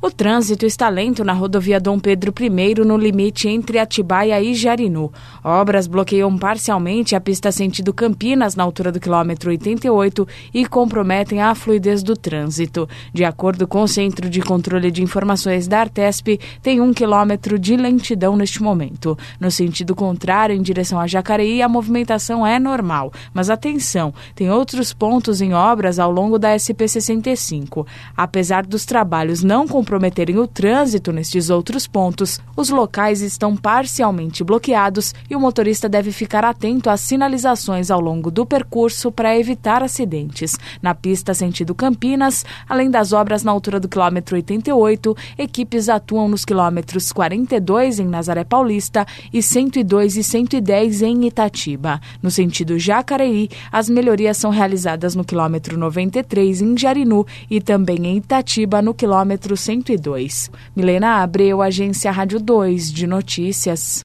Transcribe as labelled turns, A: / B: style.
A: O trânsito está lento na rodovia Dom Pedro I, no limite entre Atibaia e Jarinu. Obras bloqueiam parcialmente a pista sentido Campinas, na altura do quilômetro 88, e comprometem a fluidez do trânsito. De acordo com o Centro de Controle de Informações da Artesp, tem 1 quilômetro de lentidão neste momento. No sentido contrário, em direção a Jacareí, a movimentação é normal. Mas atenção, tem outros pontos em obras ao longo da SP-65. Apesar dos trabalhos não comprometerem o trânsito nestes outros pontos, os locais estão parcialmente bloqueados e o motorista deve ficar atento às sinalizações ao longo do percurso para evitar acidentes. Na pista sentido Campinas, além das obras na altura do quilômetro 88, equipes atuam nos quilômetros 42 em Nazaré Paulista e 102 e 110 em Itatiba. No sentido Jacareí, as melhorias são realizadas no quilômetro 93 em Jarinu e também em Itatiba no quilômetro 102. Milena Abreu, Agência Rádio 2 de Notícias.